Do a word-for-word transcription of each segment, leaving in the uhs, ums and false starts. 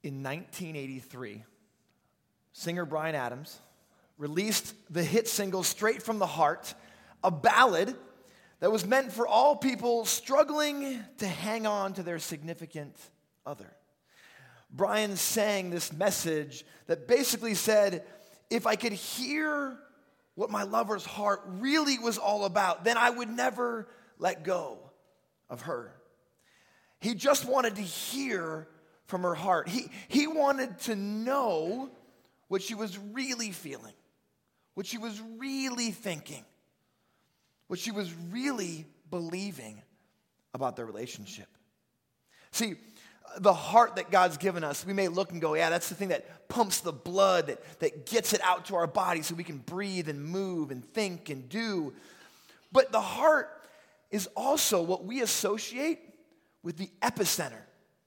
In nineteen eighty-three, singer Bryan Adams released the hit single Straight from the Heart, a ballad that was meant for all people struggling to hang on to their significant other. Bryan sang this message that basically said, if I could hear what my lover's heart really was all about, then I would never let go of her. He just wanted to hear from her heart. He, he wanted to know what she was really feeling, what she was really thinking, what she was really believing about their relationship. See, the heart that God's given us, we may look and go, yeah, that's the thing that pumps the blood, that, that gets it out to our body so we can breathe and move and think and do. But the heart is also what we associate with the epicenter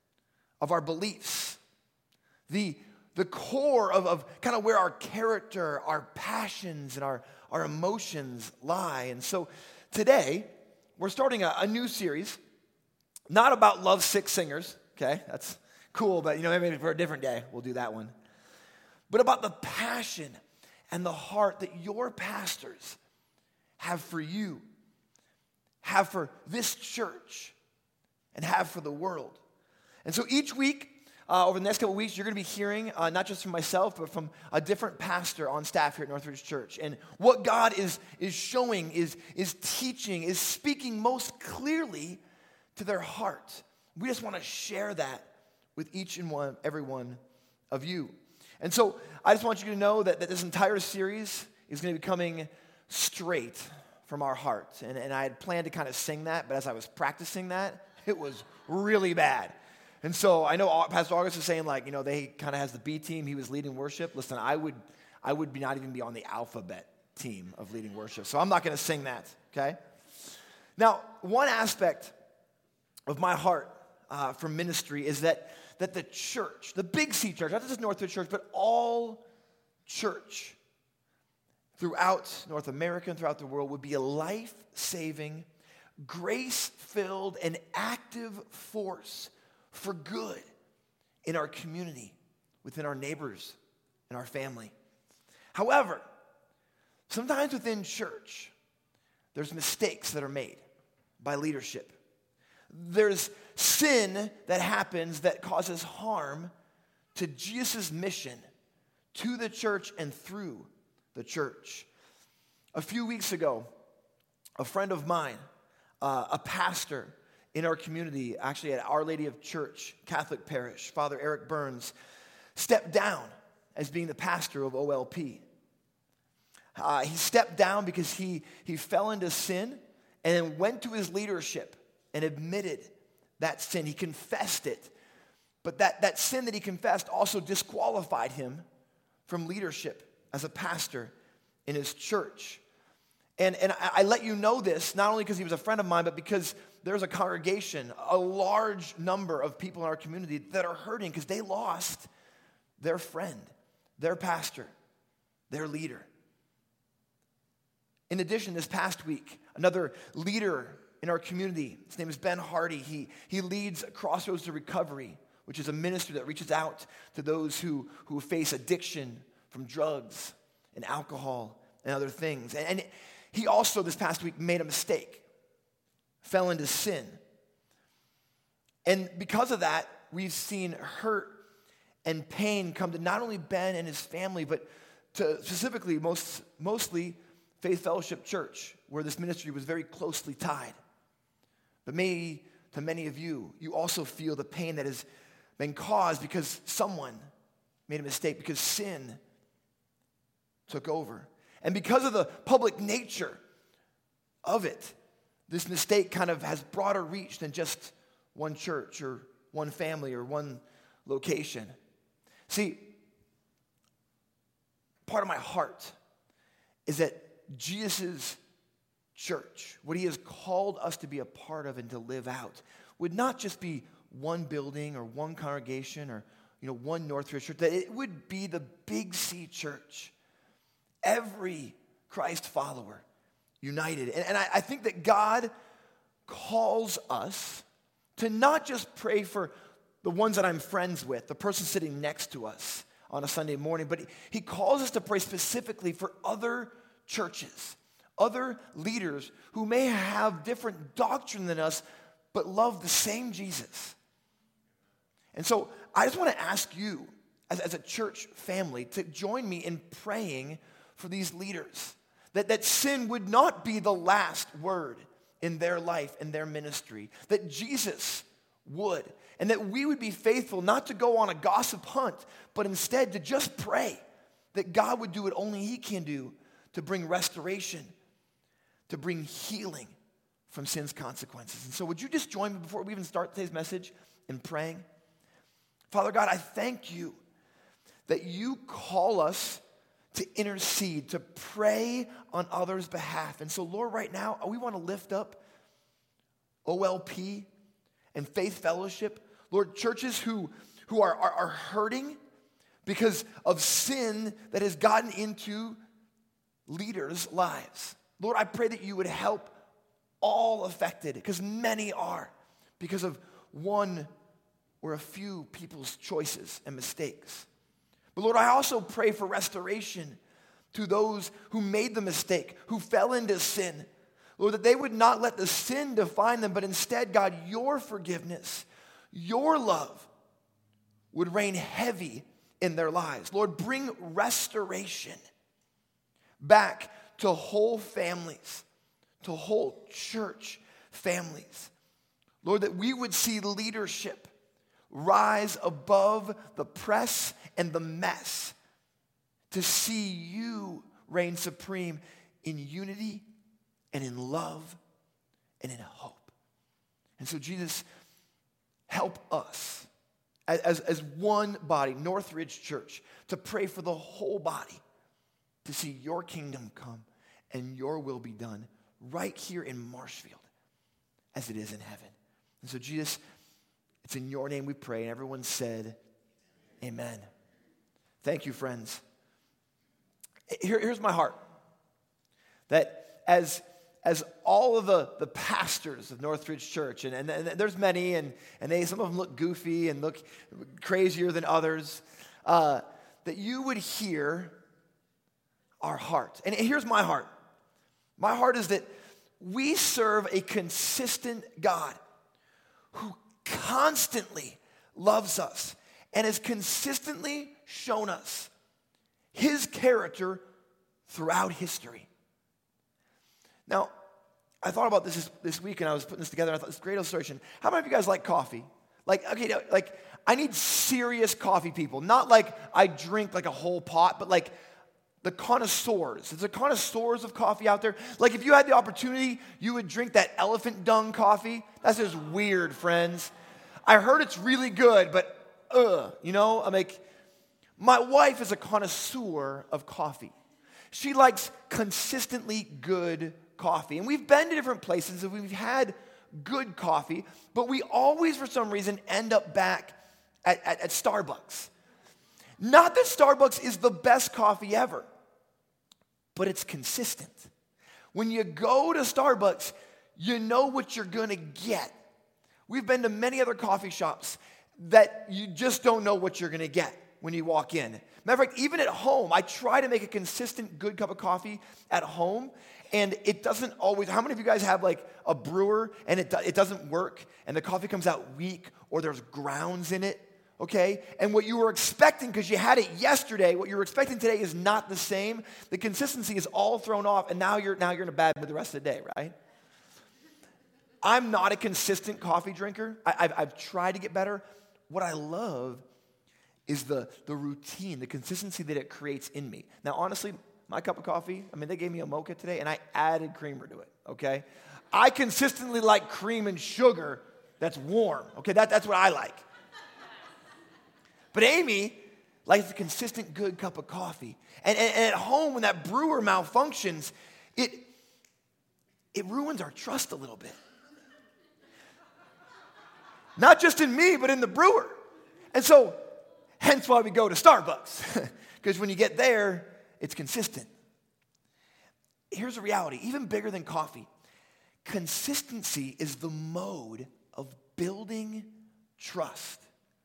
of our beliefs, the, the core of, of kind of where our character, our passions, and our, our emotions lie. And so today, we're starting a, a new series, not about lovesick singers, okay? That's cool, but you know, maybe for a different day, we'll do that one. But about the passion and the heart that your pastors have for you, have for this church, and have for the world. And so each week, uh, over the next couple of weeks, you're going to be hearing, uh, not just from myself, but from a different pastor on staff here at Northridge Church. And what God is, is showing, is, is teaching, is speaking most clearly to their heart. We just want to share that with each and one, every one of you. And so I just want you to know that, that this entire series is going to be coming straight from our heart. And, and I had planned to kind of sing that, but as I was practicing that, it was really bad. And so I know Pastor August is saying, like, you know, they kind of has the B team. He was leading worship. Listen, I would I would be not even be on the alphabet team of leading worship. So I'm not going to sing that, okay? Now, one aspect of my heart uh, for ministry is that, that the church, the Big C church, not just Northridge Church, but all church throughout North America and throughout the world would be a life-saving, grace-filled, and active force for good in our community, within our neighbors, and our family. However, sometimes within church, there's mistakes that are made by leadership. There's sin that happens that causes harm to Jesus' mission, to the church and through the church. A few weeks ago, a friend of mine, uh, a pastor in our community, actually at Our Lady of Church Catholic Parish, Father Eric Burns, stepped down as being the pastor of O L P. Uh, he stepped down because he, he fell into sin and then went to his leadership and admitted that sin. He confessed it. But that, that sin that he confessed also disqualified him from leadership as a pastor in his church. And, and I, I let you know this, not only because he was a friend of mine, but because there's a congregation, a large number of people in our community that are hurting because they lost their friend, their pastor, their leader. In addition, this past week, another leader in our community, his name is Ben Hardy. He, he leads Crossroads to Recovery, which is a ministry that reaches out to those who, who face addiction from drugs and alcohol and other things. And, and he also, this past week, made a mistake, fell into sin. And because of that, we've seen hurt and pain come to not only Ben and his family, but to specifically, most, mostly, Faith Fellowship Church, where this ministry was very closely tied. But maybe to many of you, you also feel the pain that has been caused because someone made a mistake, because sin took over. And because of the public nature of it, this mistake kind of has broader reach than just one church or one family or one location. See, part of my heart is that Jesus' church, what he has called us to be a part of and to live out, would not just be one building or one congregation or, you know, one Northridge church, that it would be the Big C church. Every Christ follower united. And, and I, I think that God calls us to not just pray for the ones that I'm friends with, the person sitting next to us on a Sunday morning, but he, he calls us to pray specifically for other churches, other leaders who may have different doctrine than us, but love the same Jesus. And so I just want to ask you, as, as a church family, to join me in praying for these leaders, that, that sin would not be the last word in their life and their ministry, that Jesus would, and that we would be faithful not to go on a gossip hunt, but instead to just pray that God would do what only He can do to bring restoration, to bring healing from sin's consequences. And so would you just join me before we even start today's message in praying? Father God, I thank you that you call us to intercede, to pray on others' behalf. And so, Lord, right now, we want to lift up O L P and Faith Fellowship. Lord, churches who, who are, are, are hurting because of sin that has gotten into leaders' lives. Lord, I pray that you would help all affected, because many are, because of one or a few people's choices and mistakes. But Lord, I also pray for restoration to those who made the mistake, who fell into sin. Lord, that they would not let the sin define them, but instead, God, your forgiveness, your love would reign heavy in their lives. Lord, bring restoration back to whole families, to whole church families. Lord, that we would see leadership rise above the press and the mess, to see you reign supreme in unity and in love and in hope. And so, Jesus, help us as, as one body, Northridge Church, to pray for the whole body, to see your kingdom come and your will be done right here in Marshfield as it is in heaven. And so, Jesus, it's in your name we pray. And everyone said, amen. Thank you, friends. Here, here's my heart. That as, as all of the, the pastors of Northridge Church, and, and, and there's many, and, and they some of them look goofy and look crazier than others, uh, that you would hear our heart. And here's my heart. My heart is that we serve a consistent God who constantly loves us and has consistently shown us his character throughout history. Now, I thought about this, this this week, and I was putting this together, and I thought this is a great illustration. How many of you guys like coffee? Like, okay, like, I need serious coffee people. Not like I drink like a whole pot, but like the connoisseurs. Is there connoisseurs of coffee out there? Like, if you had the opportunity, you would drink that elephant dung coffee. That's just weird, friends. I heard it's really good, but ugh, you know? I'm like, my wife is a connoisseur of coffee. She likes consistently good coffee. And we've been to different places and we've had good coffee, but we always, for some reason, end up back at, at, at Starbucks. Not that Starbucks is the best coffee ever, but it's consistent. When you go to Starbucks, you know what you're going to get. We've been to many other coffee shops that you just don't know what you're going to get when you walk in. Matter of fact, even at home, I try to make a consistent good cup of coffee at home, and it doesn't always. How many of you guys have like a brewer and it, do, it doesn't work, and the coffee comes out weak, or there's grounds in it, okay? And what you were expecting, because you had it yesterday, what you were expecting today is not the same. The consistency is all thrown off, and now you're, now you're in a bad mood the rest of the day, right? I'm not a consistent coffee drinker. I, I've, I've tried to get better. What I love is the, the routine, the consistency that it creates in me. Now, honestly, my cup of coffee, I mean, they gave me a mocha today, and I added creamer to it, okay? I consistently like cream and sugar that's warm, okay? That, that's what I like. But Amy likes a consistent good cup of coffee. And, and, and at home, when that brewer malfunctions, it, it ruins our trust a little bit. Not just in me, but in the brewer. And so, hence why we go to Starbucks. Because when you get there, it's consistent. Here's a reality, even bigger than coffee. Consistency is the mode of building trust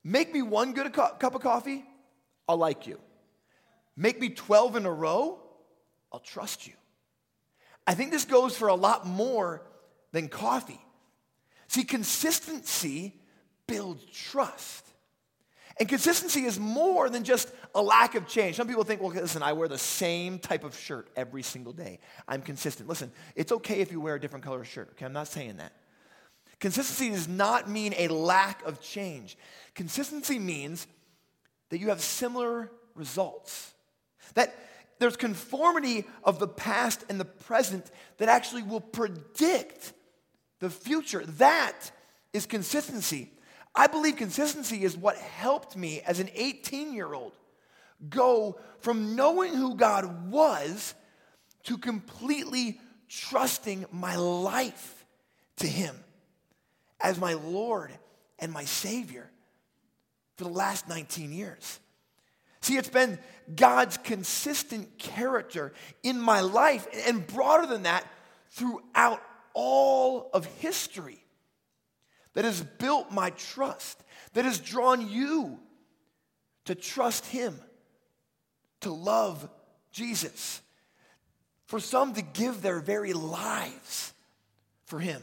Make me one good co- cup of coffee, I'll like you. Make me twelve in a row, I'll trust you. I think this goes for a lot more than coffee. See, consistency builds trust. And consistency is more than just a lack of change. Some people think, well, listen, I wear the same type of shirt every single day. I'm consistent. Listen, it's okay if you wear a different color shirt, okay? I'm not saying that. Consistency does not mean a lack of change. Consistency means that you have similar results. That there's conformity of the past and the present that actually will predict the future. That is consistency. I believe consistency is what helped me as an eighteen-year-old go from knowing who God was to completely trusting my life to Him as my Lord and my Savior for the last nineteen years. See, it's been God's consistent character in my life, and broader than that, throughout all of history, that has built my trust, that has drawn you to trust Him, to love Jesus, for some to give their very lives for Him.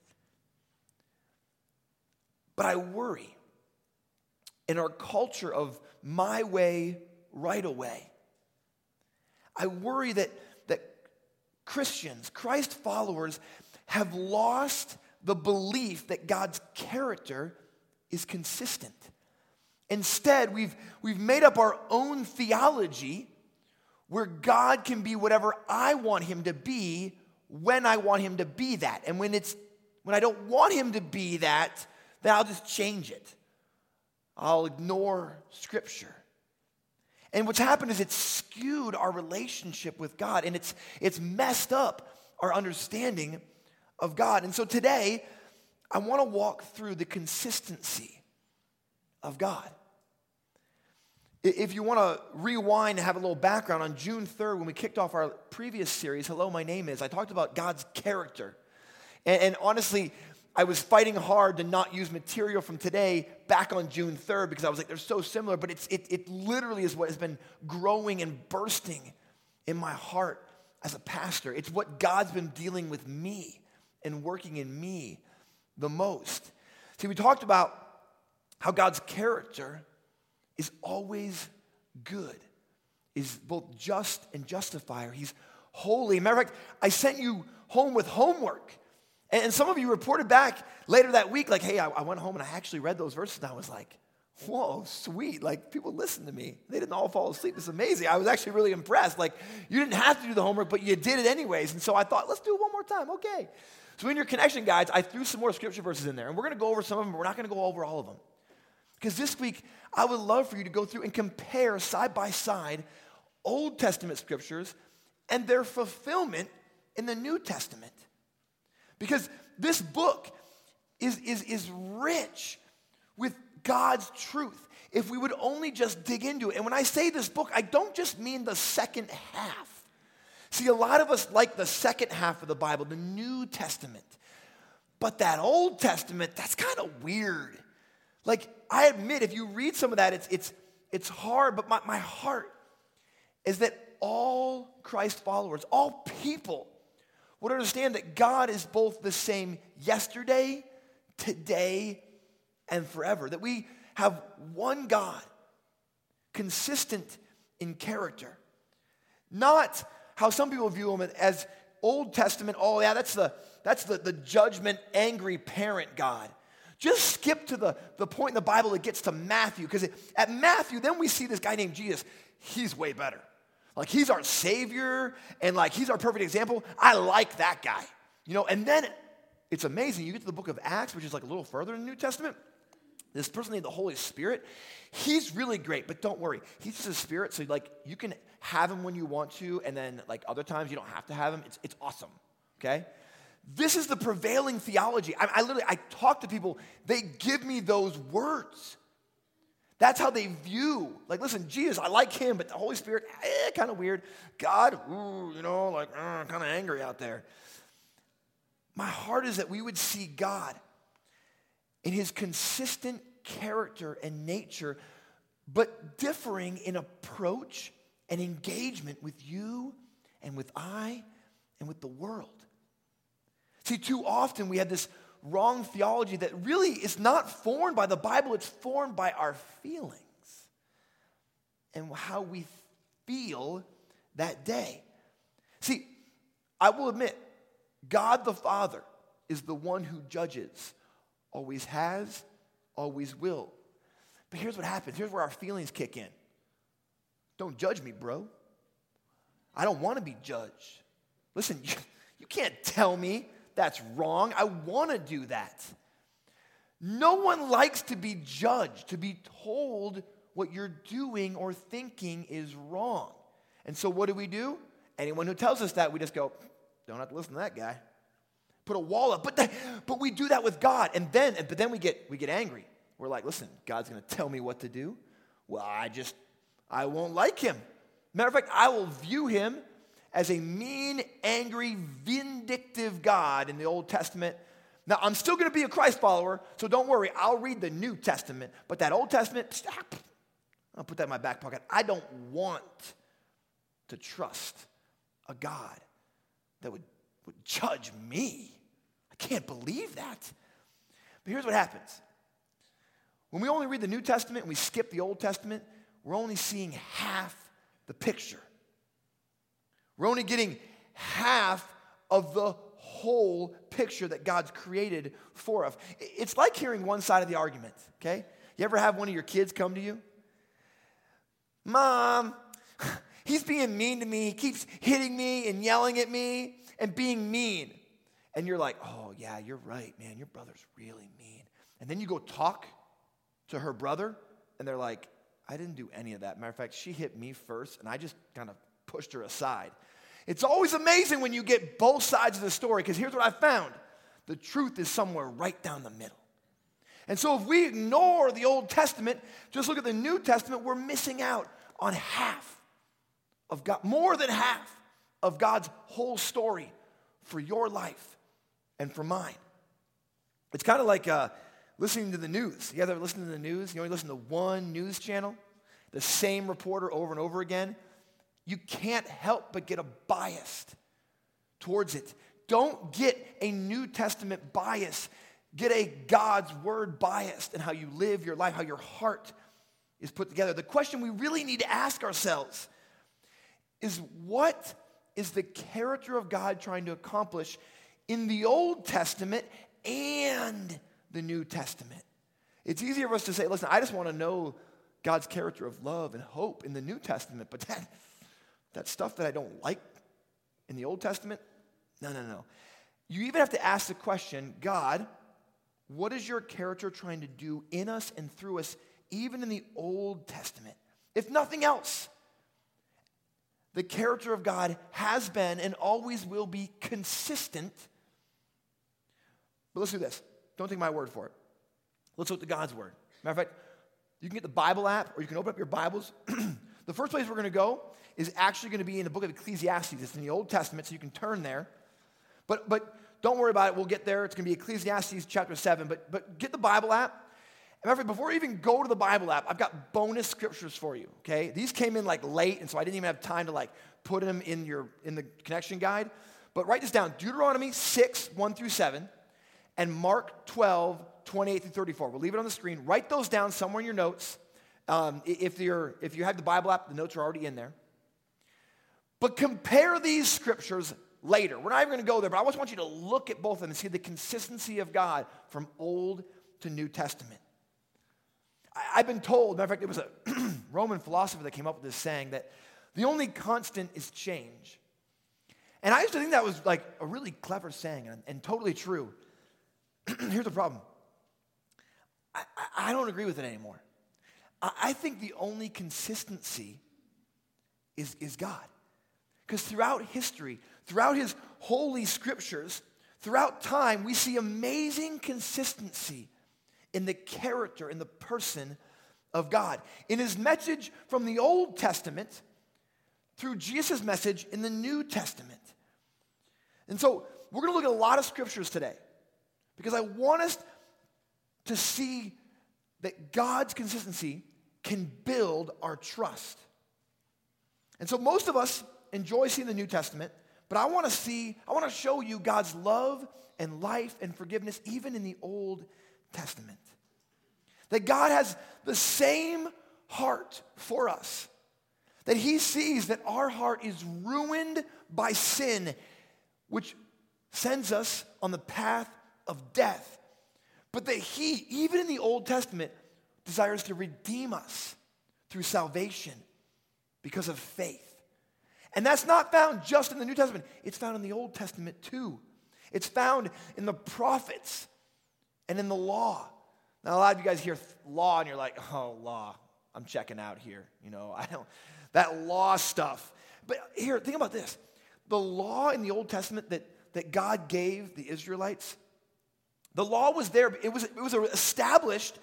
But I worry in our culture of my way, right away, I worry that, that Christians, Christ followers, have lost the belief that God's character is consistent. Instead, we've, we've made up our own theology where God can be whatever I want Him to be when I want Him to be that. And when it's when I don't want Him to be that, then I'll just change it. I'll ignore Scripture. And what's happened is it's skewed our relationship with God, and it's it's messed up our understanding of God. And so today, I want to walk through the consistency of God. If you want to rewind and have a little background, on June third, when we kicked off our previous series, Hello, My Name Is, I talked about God's character. And, and honestly, I was fighting hard to not use material from today back on June third because I was like, they're so similar, but it's, it, it literally is what has been growing and bursting in my heart as a pastor. It's what God's been dealing with me and working in me the most. See, we talked about how God's character is always good, is both just and justifier. He's holy. Matter of fact, I sent you home with homework. And some of you reported back later that week, like, hey, I, I went home and I actually read those verses, and I was like, whoa, sweet. Like, people listened to me. They didn't all fall asleep. It's amazing. I was actually really impressed. Like, you didn't have to do the homework, but you did it anyways. And so I thought, let's do it one more time. Okay. So in your connection guides, I threw some more scripture verses in there, and we're going to go over some of them, but we're not going to go over all of them. Because this week, I would love for you to go through and compare side by side Old Testament scriptures and their fulfillment in the New Testament. Because this book is, is, is rich with God's truth if we would only just dig into it. And when I say this book, I don't just mean the second half. See, a lot of us like the second half of the Bible, the New Testament. But that Old Testament, that's kind of weird. Like, I admit, if you read some of that, it's, it's, it's hard, but my, my heart is that all Christ followers, all people, would understand that God is both the same yesterday, today, and forever. That we have one God, consistent in character. Not how some people view him as Old Testament, oh yeah, that's the, that's the, the judgment, angry parent God. Just skip to the, the point in the Bible that gets to Matthew, because at Matthew, then we see this guy named Jesus. He's way better. Like, he's our Savior, and like, he's our perfect example. I like that guy. You know, and then it's amazing. You get to the book of Acts, which is like a little further in the New Testament. This person named the Holy Spirit, he's really great, but don't worry. He's just a spirit, so like, you can have him when you want to, and then like other times you don't have to have him. It's, it's awesome, okay? This is the prevailing theology. I, I literally, I talk to people, they give me those words. That's how they view, like, listen, Jesus, I like him, but the Holy Spirit, eh, kind of weird. God, ooh, you know, like, uh, kind of angry out there. My heart is that we would see God in his consistent character and nature, but differing in approach and engagement with you and with I and with the world. See, too often we have this wrong theology that really is not formed by the Bible, it's formed by our feelings and how we feel that day. See, I will admit, God the Father is the one who judges, always has, always will. But here's what happens. Here's where our feelings kick in. Don't judge me, bro. I don't want to be judged. Listen, you, you can't tell me that's wrong. I want to do that. No one likes to be judged, to be told what you're doing or thinking is wrong. And so what do we do? Anyone who tells us that, we just go, don't have to listen to that guy. Put a wall up. But, the, but we do that with God. And then, but then we get, we get angry. We're like, listen, God's going to tell me what to do. Well, I just, I won't like him. Matter of fact, I will view him as a mean, angry, vindictive God in the Old Testament. Now, I'm still going to be a Christ follower, so don't worry. I'll read the New Testament. But that Old Testament, stop. I'll put that in my back pocket. I don't want to trust a God that would, would judge me. I can't believe that. But here's what happens. When we only read the New Testament and we skip the Old Testament, we're only seeing half the picture. We're only getting half of the whole picture that God's created for us. It's like hearing one side of the argument, okay? You ever have one of your kids come to you? Mom, he's being mean to me. He keeps hitting me and yelling at me and being mean. And you're like, oh, yeah, you're right, man. Your brother's really mean. And then you go talk to her brother, and they're like, I didn't do any of that. Matter of fact, she hit me first, and I just kind of pushed her aside. It's always amazing when you get both sides of the story, because here's what I found. The truth is somewhere right down the middle. And so if we ignore the Old Testament, just look at the New Testament, we're missing out on half of God, more than half of God's whole story for your life and for mine. It's kind of like uh, listening to the news. You ever listen to the news? You only listen to one news channel, the same reporter over and over again. You can't help but get a bias towards it. Don't get a New Testament bias. Get a God's word bias in how you live your life, how your heart is put together. The question we really need to ask ourselves is, what is the character of God trying to accomplish in the Old Testament and the New Testament? It's easier for us to say, listen, I just want to know God's character of love and hope in the New Testament, but that, that stuff that I don't like in the Old Testament, no, no, no. You even have to ask the question, God, what is your character trying to do in us and through us, even in the Old Testament? If nothing else, the character of God has been and always will be consistent. But let's do this. Don't take my word for it. Let's look to God's word. Matter of fact, you can get the Bible app or you can open up your Bibles. The first place we're going to go is actually going to be in the book of Ecclesiastes. It's in the Old Testament, so you can turn there. But but don't worry about it. We'll get there. It's going to be Ecclesiastes chapter seven. But but get the Bible app. And matter of fact, before you even go to the Bible app, I've got bonus scriptures for you, okay? These came in like late, and so I didn't even have time to like put them in your in the connection guide. But write this down. Deuteronomy six, one through seven, and Mark twelve, twenty-eight through thirty-four. We'll leave it on the screen. Write those down somewhere in your notes. Um, if you're if you have the Bible app, the notes are already in there. But compare these scriptures later. We're not even going to go there, but I just want you to look at both of them and see the consistency of God from Old to New Testament. I, I've been told, matter of fact, it was a Roman philosopher that came up with this saying that the only constant is change. And I used to think that was like a really clever saying and, and totally true. Here's the problem. I, I, I don't agree with it anymore. I, I think the only consistency is, is God. Because throughout history, throughout his holy scriptures, throughout time, we see amazing consistency in the character, in the person of God. In his message from the Old Testament through Jesus' message in the New Testament. And so we're going to look at a lot of scriptures today because I want us to see that God's consistency can build our trust. And so most of us enjoy seeing the New Testament, but I want to see, I want to show you God's love and life and forgiveness even in the Old Testament. That God has the same heart for us. That he sees that our heart is ruined by sin, which sends us on the path of death. But that he, even in the Old Testament, desires to redeem us through salvation because of faith. And that's not found just in the New Testament. It's found in the Old Testament too. It's found in the prophets and in the law. Now, a lot of you guys hear law and you're like, oh, law, I'm checking out here. You know, I don't, that law stuff. But here, think about this. The law in the Old Testament that, that God gave the Israelites, the law was there. It was, it was established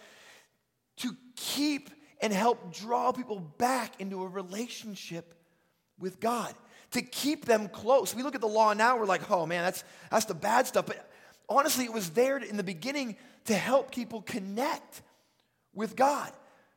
to keep and help draw people back into a relationship with God, to keep them close. We look at the law now, we're like, oh man, that's, that's the bad stuff. But honestly, it was there in the beginning to help people connect with God.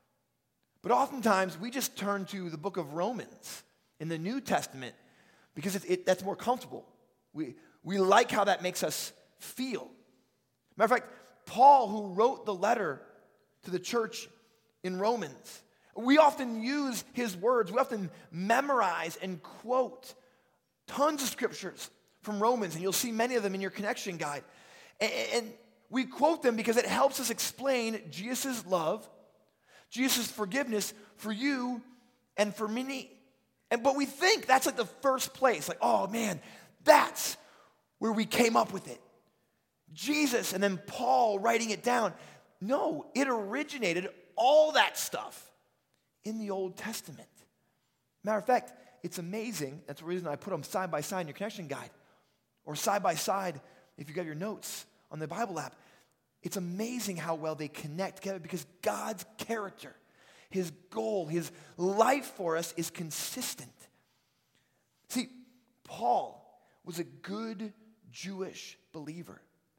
But oftentimes, we just turn to the book of Romans in the New Testament because it, it, that's more comfortable. We, we like how that makes us feel. Matter of fact, Paul, who wrote the letter to the church in Romans, we often use his words. We often memorize and quote tons of scriptures from Romans, and you'll see many of them in your connection guide. And, and we quote them because it helps us explain Jesus' love, Jesus' forgiveness for you and for me. And but we think that's like the first place. Like, oh man, that's where we came up with it. Jesus and then Paul writing it down. No, it originated all that stuff in the Old Testament. Matter of fact, it's amazing. That's the reason I put them side by side in your connection guide. Or side by side if you got your notes on the Bible app. It's amazing how well they connect together because God's character, his goal, his life for us is consistent. See, Paul was a good Jewish believer.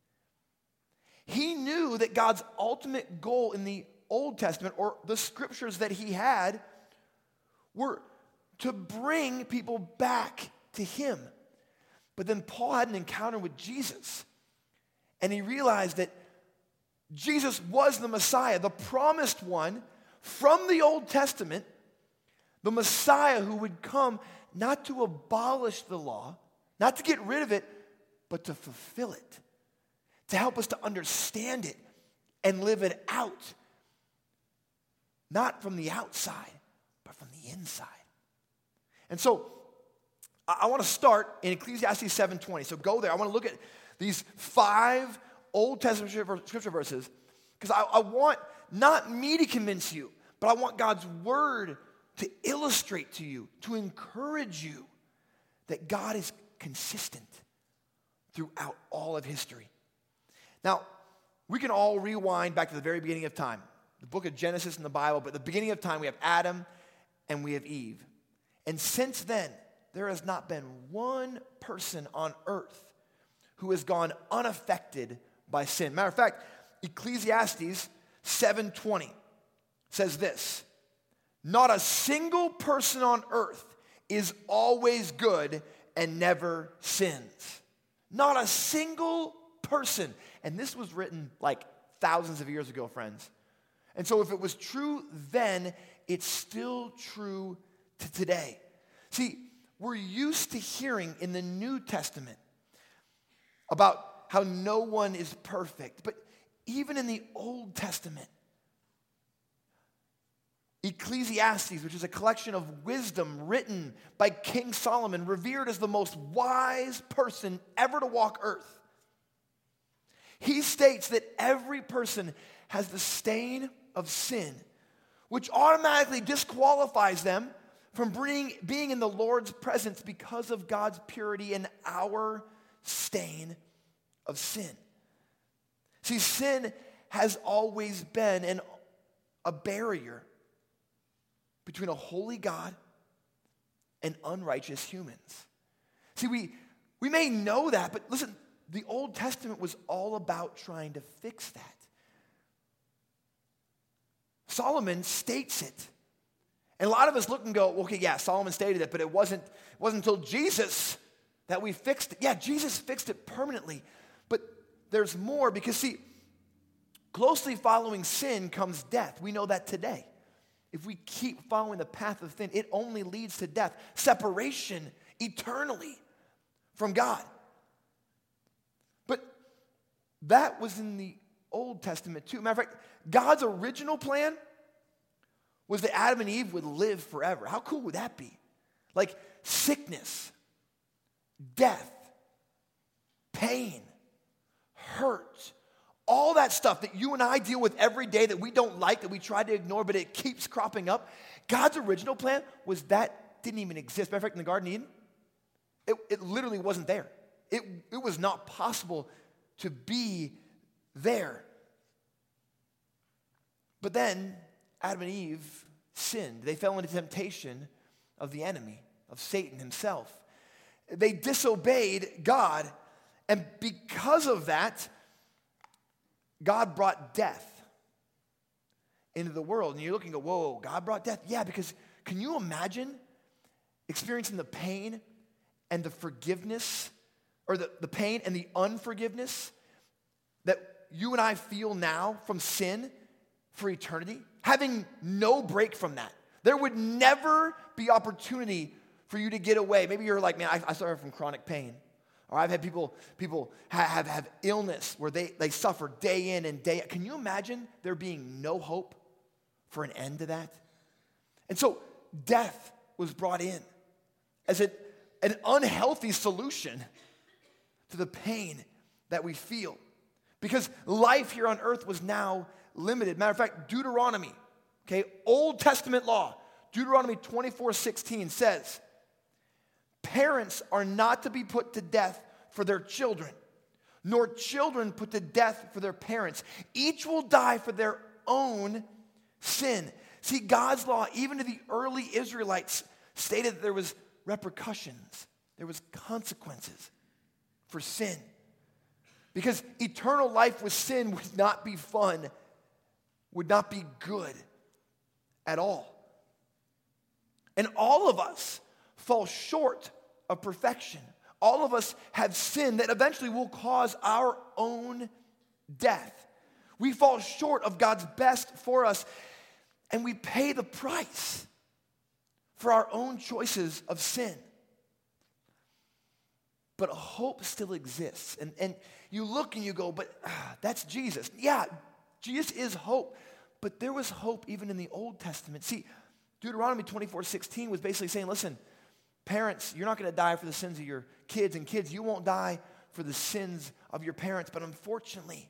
He knew that God's ultimate goal in the Old Testament, or the scriptures that he had, were to bring people back to him. But then Paul had an encounter with Jesus, and he realized that Jesus was the Messiah, the promised one from the Old Testament, the Messiah who would come not to abolish the law, not to get rid of it, but to fulfill it, to help us to understand it and live it out. Not from the outside, but from the inside. And so, I, I want to start in Ecclesiastes seven twenty. So go there. I want to look at these five Old Testament scripture verses because I, I want not me to convince you, but I want God's word to illustrate to you, to encourage you that God is consistent throughout all of history. Now, we can all rewind back to the very beginning of time. The book of Genesis in the Bible, but at the beginning of time we have Adam and we have Eve. And since then, there has not been one person on earth who has gone unaffected by sin. Matter of fact, Ecclesiastes seven twenty says this: not a single person on earth is always good and never sins. Not a single person. And this was written like thousands of years ago, friends. And so if it was true then, it's still true to today. See, we're used to hearing in the New Testament about how no one is perfect. But even in the Old Testament, Ecclesiastes, which is a collection of wisdom written by King Solomon, revered as the most wise person ever to walk earth, he states that every person has the stain of sin, which automatically disqualifies them from being, being in the Lord's presence because of God's purity and our stain of sin. See, sin has always been an, a barrier between a holy God and unrighteous humans. See, we, we may know that, but listen, the Old Testament was all about trying to fix that. Solomon states it. And a lot of us look and go, okay, yeah, Solomon stated it, but it wasn't, it wasn't until Jesus that we fixed it. Yeah, Jesus fixed it permanently. But there's more because, see, closely following sin comes death. We know that today. If we keep following the path of sin, it only leads to death, separation eternally from God. But that was in the Old Testament too. Matter of fact, God's original plan was that Adam and Eve would live forever. How cool would that be? Like sickness, death, pain, hurt, all that stuff that you and I deal with every day that we don't like, that we try to ignore, but it keeps cropping up. God's original plan was that didn't even exist. Matter of fact, in the Garden of Eden, it, it literally wasn't there. It, it was not possible to be there. But then Adam and Eve sinned. They fell into temptation of the enemy, of Satan himself. They disobeyed God, and because of that, God brought death into the world. And you're looking, go, whoa, God brought death? Yeah, because can you imagine experiencing the pain and the forgiveness, or the, the pain and the unforgiveness that you and I feel now from sin for eternity? Having no break from that. There would never be opportunity for you to get away. Maybe you're like, man, I, I suffer from chronic pain. Or I've had people, people have, have, have illness where they, they suffer day in and day out. Can you imagine there being no hope for an end to that? And so death was brought in as a, an unhealthy solution to the pain that we feel. Because life here on earth was now limited. Matter of fact, Deuteronomy, okay, Old Testament law, Deuteronomy twenty-four sixteen says, parents are not to be put to death for their children, nor children put to death for their parents. Each will die for their own sin. See, God's law, even to the early Israelites, stated that there was repercussions, there was consequences for sin. Because eternal life with sin would not be fun, would not be good at all. And all of us fall short of perfection. All of us have sin that eventually will cause our own death. We fall short of God's best for us, and we pay the price for our own choices of sin. But hope still exists. And, and you look and you go, but ah, that's Jesus. Yeah, Jesus is hope. But there was hope even in the Old Testament. See, Deuteronomy twenty-four sixteen was basically saying, listen, parents, you're not going to die for the sins of your kids. And kids, you won't die for the sins of your parents. But unfortunately,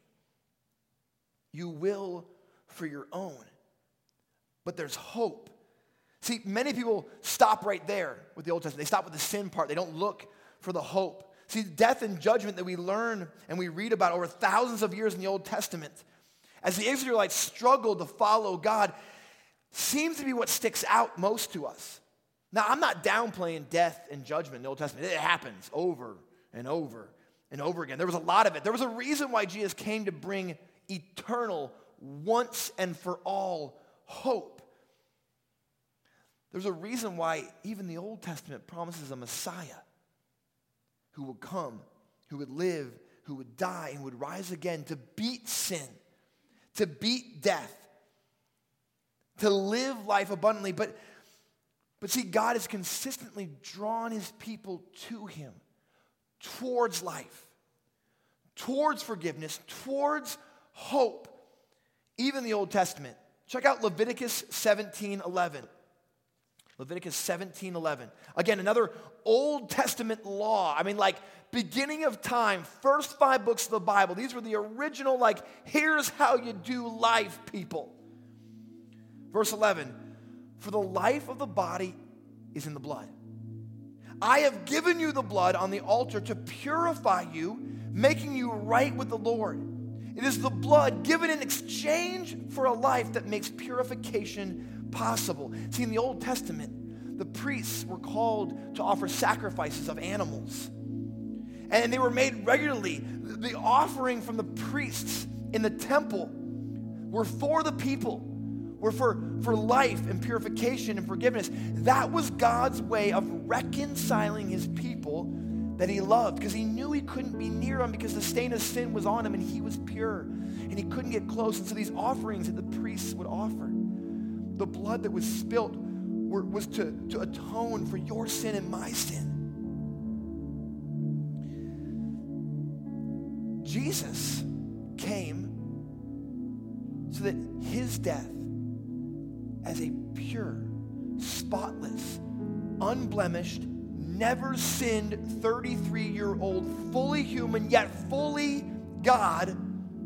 you will for your own. But there's hope. See, many people stop right there with the Old Testament. They stop with the sin part. They don't look for the hope. See, death and judgment that we learn and we read about over thousands of years in the Old Testament, as the Israelites struggled to follow God, seems to be what sticks out most to us. Now, I'm not downplaying death and judgment in the Old Testament. It happens over and over and over again. There was a lot of it. There was a reason why Jesus came to bring eternal, once and for all hope. There's a reason why even the Old Testament promises a Messiah who would come, who would live, who would die, and would rise again to beat sin, to beat death, to live life abundantly. But, but see, God has consistently drawn his people to him, towards life, towards forgiveness, towards hope, even the Old Testament. Check out Leviticus seventeen eleven. Leviticus seventeen eleven. Again, another Old Testament law. I mean, like, beginning of time, first five books of the Bible. These were the original, like, here's how you do life, people. Verse eleven. For the life of the body is in the blood. I have given you the blood on the altar to purify you, making you right with the Lord. It is the blood given in exchange for a life that makes purification possible. See, in the Old Testament, the priests were called to offer sacrifices of animals. And they were made regularly. The offering from the priests in the temple were for the people, were for, for life and purification and forgiveness. That was God's way of reconciling his people that he loved, because he knew he couldn't be near them because the stain of sin was on him and he was pure and he couldn't get close. And so these offerings that the priests would offer, the blood that was spilt were, was to, to atone for your sin and my sin. Jesus came so that his death as a pure, spotless, unblemished, never sinned thirty-three-year-old, fully human, yet fully God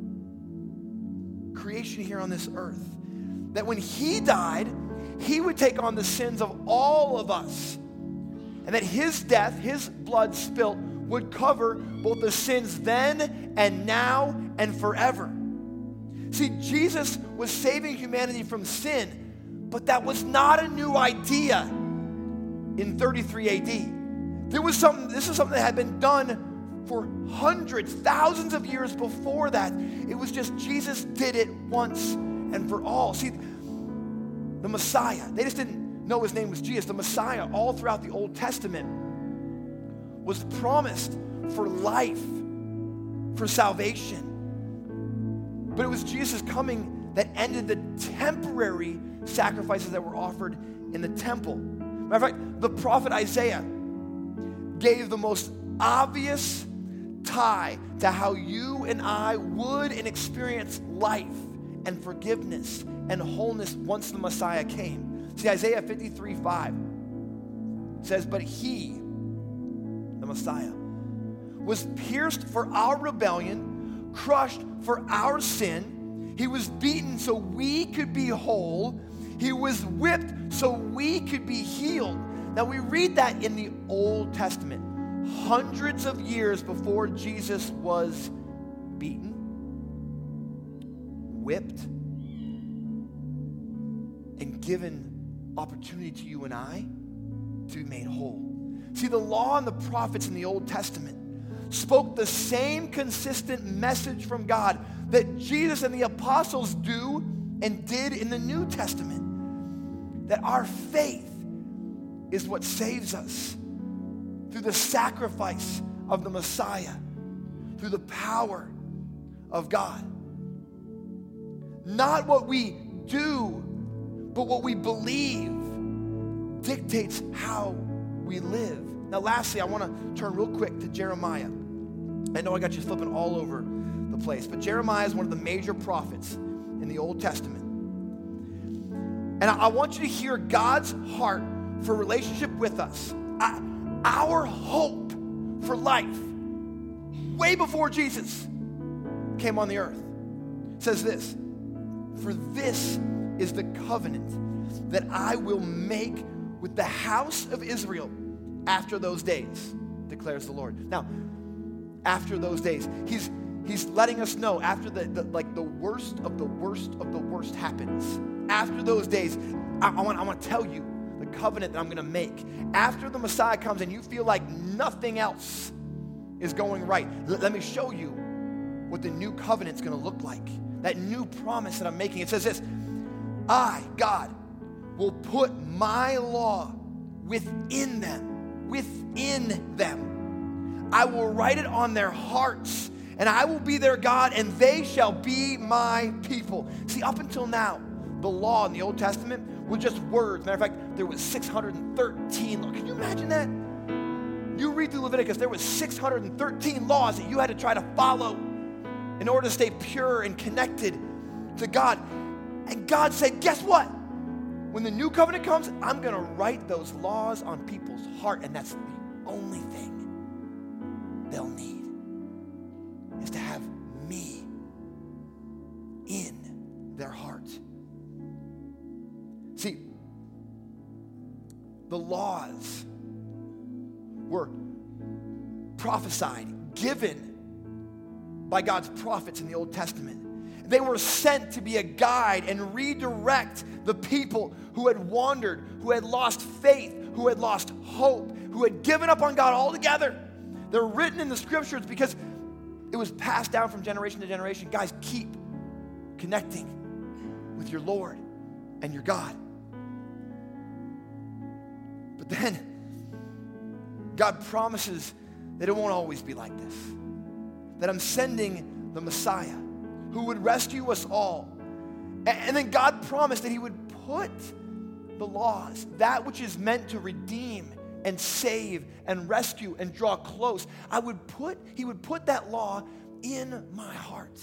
creation here on this earth, that when he died, he would take on the sins of all of us, and that his death, his blood spilt, would cover both the sins then and now and forever. See, Jesus was saving humanity from sin, but that was not a new idea in thirty-three A D. There was something, this is something that had been done for hundreds, thousands of years before that. It was just Jesus did it once and for all. See, the Messiah, they just didn't know his name was Jesus. The Messiah, all throughout the Old Testament, was promised for life, for salvation. But it was Jesus coming that ended the temporary sacrifices that were offered in the temple. Matter of fact, the prophet Isaiah gave the most obvious tie to how you and I would and experience life and forgiveness and wholeness once the Messiah came. See, Isaiah fifty-three five says, but he, the Messiah, was pierced for our rebellion, crushed for our sin. He was beaten so we could be whole. He was whipped so we could be healed. Now we read that in the Old Testament, hundreds of years before Jesus was beaten, whipped, and given opportunity to you and I to be made whole. See, the law and the prophets in the Old Testament spoke the same consistent message from God that Jesus and the apostles do and did in the New Testament. That our faith is what saves us through the sacrifice of the Messiah, through the power of God. Not what we do, but what we believe dictates how we live. Now, lastly, I want to turn real quick to Jeremiah. I know I got you flipping all over the place, but Jeremiah is one of the major prophets in the Old Testament. And I, I want you to hear God's heart for relationship with us. I, our hope for life, way before Jesus came on the earth, says this: for this is the covenant that I will make with the house of Israel after those days, declares the Lord. Now, after those days, he's he's letting us know after the, the like the worst of the worst of the worst happens. After those days, I, I want I want to tell you the covenant that I'm going to make. After the Messiah comes and you feel like nothing else is going right, l- let me show you what the new covenant's going to look like. That new promise that I'm making. It says this: I, God, will put my law within them, within them. I will write it on their hearts, and I will be their God, and they shall be my people. See, up until now, the law in the Old Testament were just words. Matter of fact, there was six hundred thirteen laws. Can you imagine that? You read through Leviticus, there was six hundred thirteen laws that you had to try to follow in order to stay pure and connected to God. And God said, guess what? When the new covenant comes, I'm going to write those laws on people's heart, and that's the only thing they'll need is to have me in their heart. See, the laws were prophesied, given by God's prophets in the Old Testament. They were sent to be a guide and redirect the people who had wandered, who had lost faith, who had lost hope, who had given up on God altogether. They're written in the scriptures because it was passed down from generation to generation. Guys, keep connecting with your Lord. and you're God. But then God promises that it won't always be like this. That I'm sending the Messiah who would rescue us all. And then God promised that he would put the laws, that which is meant to redeem and save and rescue and draw close, I would put, he would put that law in my heart.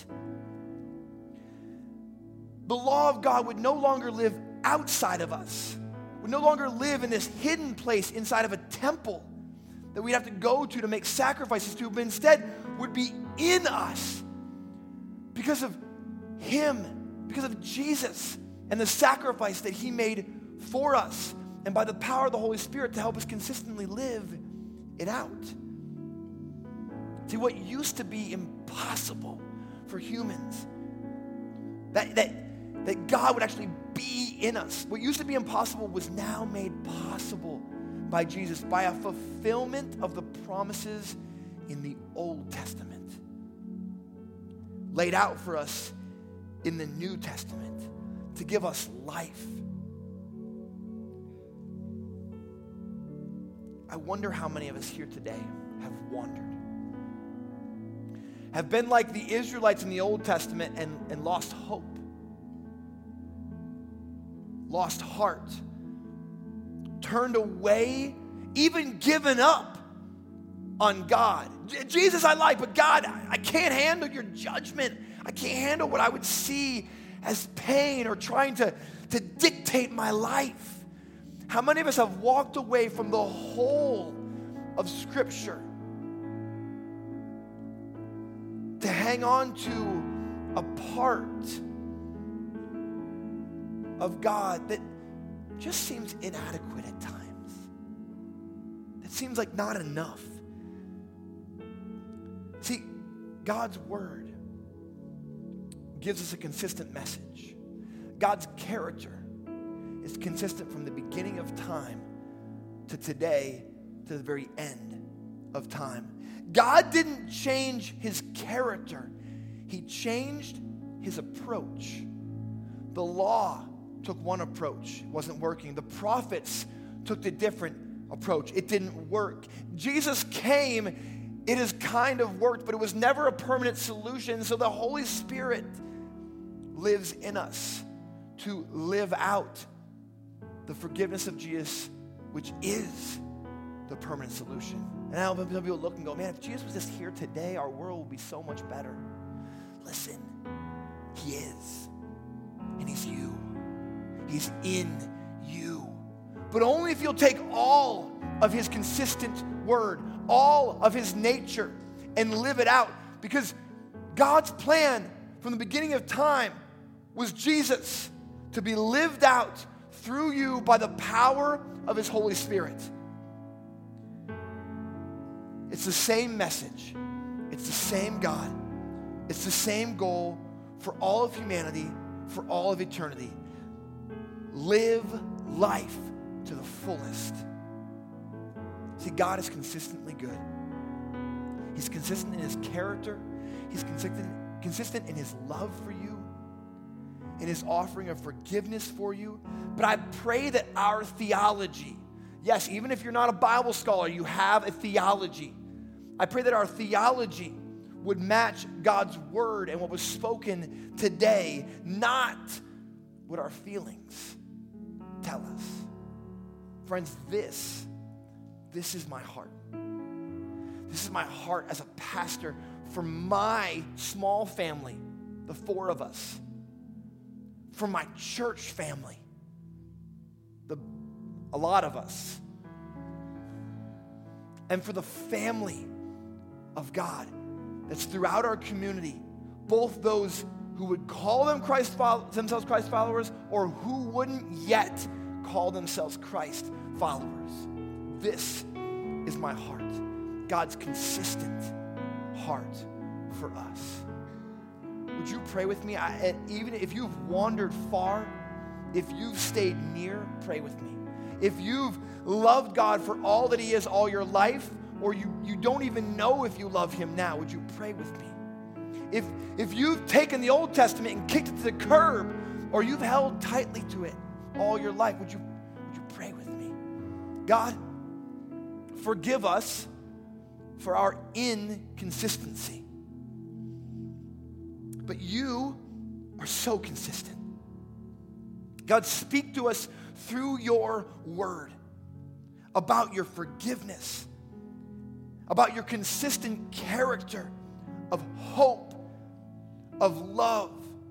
The law of God would no longer live outside of us, would no longer live in this hidden place inside of a temple that we'd have to go to to make sacrifices to, but instead would be in us because of him, because of Jesus and the sacrifice that he made for us, and by the power of the Holy Spirit to help us consistently live it out. See, what used to be impossible for humans, that, that, that God would actually be in us, what used to be impossible was now made possible by Jesus, by a fulfillment of the promises in the Old Testament, laid out for us in the New Testament to give us life. I wonder how many of us here today have wandered, have been like the Israelites in the Old Testament and, and lost hope, lost heart, turned away, even given up on God. J- Jesus I like, but God, I, I can't handle your judgment. I can't handle what I would see as pain or trying to, to dictate my life. How many of us have walked away from the whole of Scripture to hang on to a part of God that just seems inadequate at times? That seems like not enough. See, God's Word gives us a consistent message. God's character is consistent from the beginning of time to today to the very end of time. God didn't change his character. He changed his approach. The law took one approach. It wasn't working. The prophets took the different approach. It didn't work. Jesus came. It has kind of worked, but it was never a permanent solution. So the Holy Spirit lives in us to live out the forgiveness of Jesus, which is the permanent solution. And now some people look and go, man, if Jesus was just here today, our world would be so much better. Listen, he is. And he's you. He's in you. But only if you'll take all of his consistent word, all of his nature, and live it out. Because God's plan from the beginning of time was Jesus to be lived out through you by the power of his Holy Spirit. It's the same message. It's the same God. It's the same goal for all of humanity, for all of eternity. Live life to the fullest. See, God is consistently good. He's consistent in his character. He's consistent, consistent in his love for you, in his offering of forgiveness for you. But I pray that our theology, yes, even if you're not a Bible scholar, you have a theology. I pray that our theology would match God's word and what was spoken today, not what our feelings tell us. Friends, this, this is my heart. This is my heart as a pastor for my small family, the four of us, for my church family, the a lot of us, and for the family of God that's throughout our community, both those who would call them Christ themselves Christ followers or who wouldn't yet call themselves Christ followers. This is my heart, God's consistent heart for us. Would you pray with me? I, even if you've wandered far, if you've stayed near, pray with me. If you've loved God for all that he is all your life, or you, you don't even know if you love him now, would you pray with me? If, if you've taken the Old Testament and kicked it to the curb, or you've held tightly to it, all your life. Would you, would you pray with me? God, forgive us for our inconsistency. But you are so consistent. God, speak to us through your word about your forgiveness, about your consistent character of hope, of love.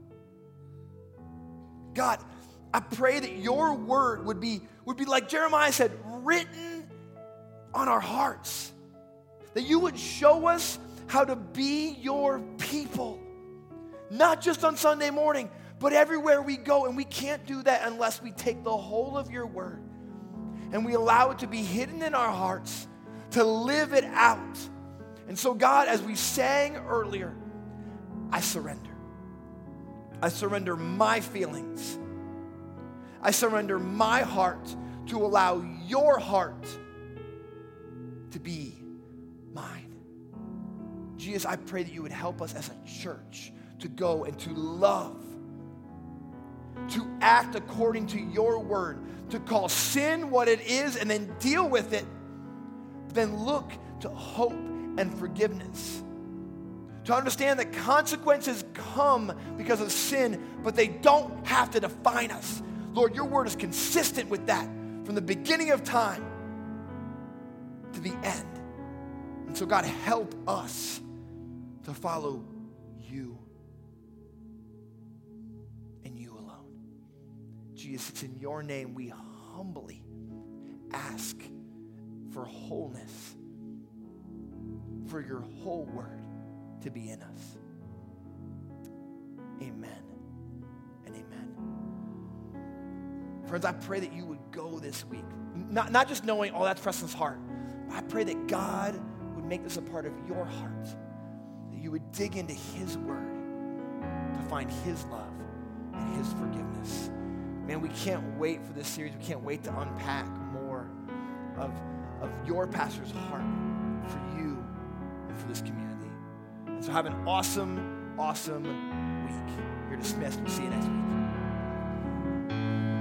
God, I pray that your word would be, would be like Jeremiah said, written on our hearts. That you would show us how to be your people. Not just on Sunday morning, but everywhere we go. And we can't do that unless we take the whole of your word and we allow it to be hidden in our hearts, to live it out. And so, God, as we sang earlier, I surrender. I surrender my feelings. I surrender my heart to allow your heart to be mine. Jesus, I pray that you would help us as a church to go and to love, to act according to your word, to call sin what it is and then deal with it, then look to hope and forgiveness. To understand that consequences come because of sin, but they don't have to define us. Lord, your word is consistent with that from the beginning of time to the end. And so, God, help us to follow you and you alone. Jesus, it's in your name we humbly ask for wholeness, for your whole word to be in us. Amen and amen. Friends, I pray that you would go this week, not, not just knowing, oh, that's Preston's heart, but I pray that God would make this a part of your heart, that you would dig into his word to find his love and his forgiveness. Man, we can't wait for this series. We can't wait to unpack more of, of your pastor's heart for you and for this community. And so have an awesome, awesome week. You're dismissed. We'll see you next week.